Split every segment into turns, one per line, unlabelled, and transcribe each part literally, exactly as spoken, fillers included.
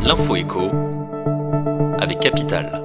L'Info Écho avec Capital.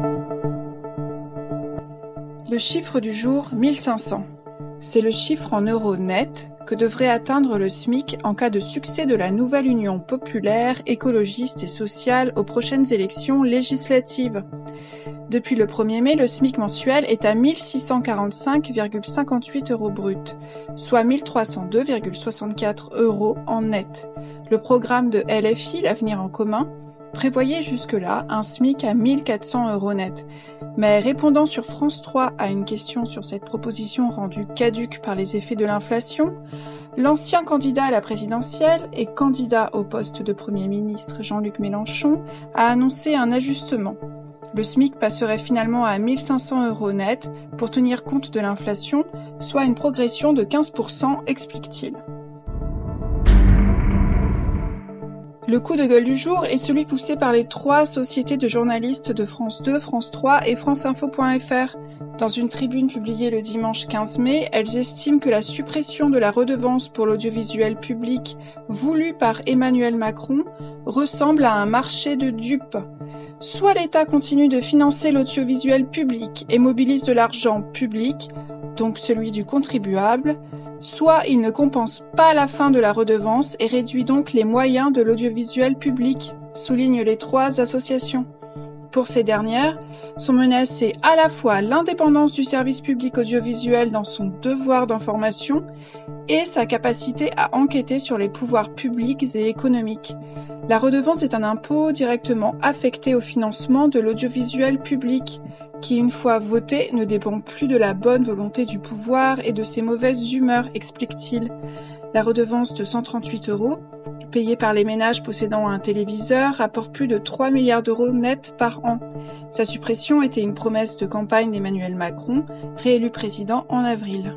Le chiffre du jour, mille cinq cents. C'est le chiffre en euros net que devrait atteindre le SMIC en cas de succès de la nouvelle Union populaire, écologiste et sociale aux prochaines élections législatives. Depuis le premier mai, le SMIC mensuel est à mille six cent quarante-cinq virgule cinquante-huit euros brut, soit mille trois cent deux virgule soixante-quatre euros en net. Le programme de L F I, l'Avenir en commun, prévoyait jusque-là un SMIC à mille quatre cents euros net. Mais répondant sur France trois à une question sur cette proposition rendue caduque par les effets de l'inflation, l'ancien candidat à la présidentielle et candidat au poste de Premier ministre Jean-Luc Mélenchon a annoncé un ajustement. Le SMIC passerait finalement à mille cinq cents euros net pour tenir compte de l'inflation, soit une progression de quinze pour cent, explique-t-il. Le coup de gueule du jour est celui poussé par les trois sociétés de journalistes de France deux, France trois et France Info point F R. Dans une tribune publiée le dimanche quinze mai, elles estiment que la suppression de la redevance pour l'audiovisuel public voulue par Emmanuel Macron ressemble à un marché de dupes. Soit l'État continue de financer l'audiovisuel public et mobilise de l'argent public, donc celui du contribuable, soit il ne compense pas la fin de la redevance et réduit donc les moyens de l'audiovisuel public, soulignent les trois associations. Pour ces dernières, sont menacées à la fois l'indépendance du service public audiovisuel dans son devoir d'information et sa capacité à enquêter sur les pouvoirs publics et économiques. La redevance est un impôt directement affecté au financement de l'audiovisuel public, qui, une fois voté, ne dépend plus de la bonne volonté du pouvoir et de ses mauvaises humeurs, explique-t-il. La redevance de cent trente-huit euros, payée par les ménages possédant un téléviseur, rapporte plus de trois milliards d'euros nets par an. Sa suppression était une promesse de campagne d'Emmanuel Macron, réélu président en avril.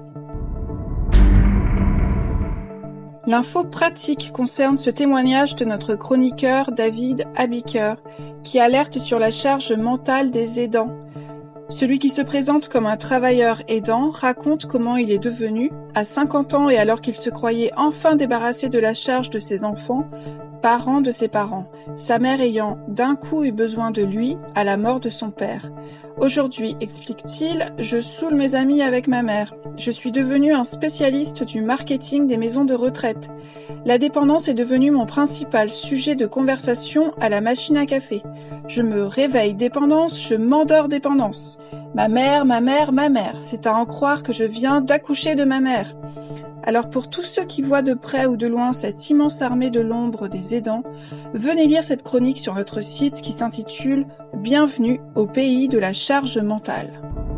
L'info pratique concerne ce témoignage de notre chroniqueur David Abiker, qui alerte sur la charge mentale des aidants. Celui qui se présente comme un travailleur aidant raconte comment il est devenu, à cinquante ans et alors qu'il se croyait enfin débarrassé de la charge de ses enfants, parent de ses parents, sa mère ayant d'un coup eu besoin de lui à la mort de son père. Aujourd'hui, explique-t-il, je saoule mes amis avec ma mère. Je suis devenu un spécialiste du marketing des maisons de retraite. La dépendance est devenue mon principal sujet de conversation à la machine à café. Je me réveille dépendance, je m'endors dépendance. Ma mère, ma mère, ma mère. C'est à en croire que je viens d'accoucher de ma mère. Alors pour tous ceux qui voient de près ou de loin cette immense armée de l'ombre des aidants, venez lire cette chronique sur notre site qui s'intitule « Bienvenue au pays de la charge mentale ».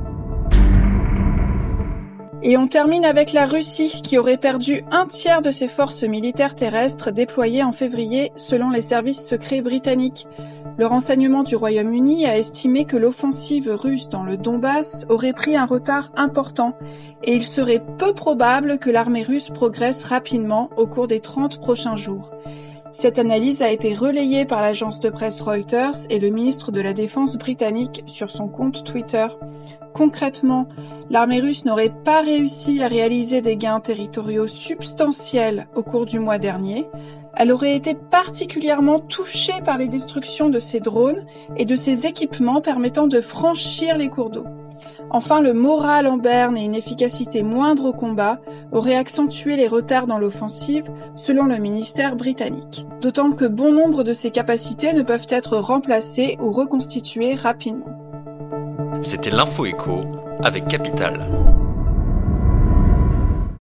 Et on termine avec la Russie, qui aurait perdu un tiers de ses forces militaires terrestres déployées en février selon les services secrets britanniques. Le renseignement du Royaume-Uni a estimé que l'offensive russe dans le Donbass aurait pris un retard important et il serait peu probable que l'armée russe progresse rapidement au cours des trente prochains jours. Cette analyse a été relayée par l'agence de presse Reuters et le ministre de la Défense britannique sur son compte Twitter. Concrètement, l'armée russe n'aurait pas réussi à réaliser des gains territoriaux substantiels au cours du mois dernier. Elle aurait été particulièrement touchée par les destructions de ses drones et de ses équipements permettant de franchir les cours d'eau. Enfin, le moral en berne et une efficacité moindre au combat auraient accentué les retards dans l'offensive, selon le ministère britannique. D'autant que bon nombre de ces capacités ne peuvent être remplacées ou reconstituées rapidement.
C'était l'Info Écho avec Capital.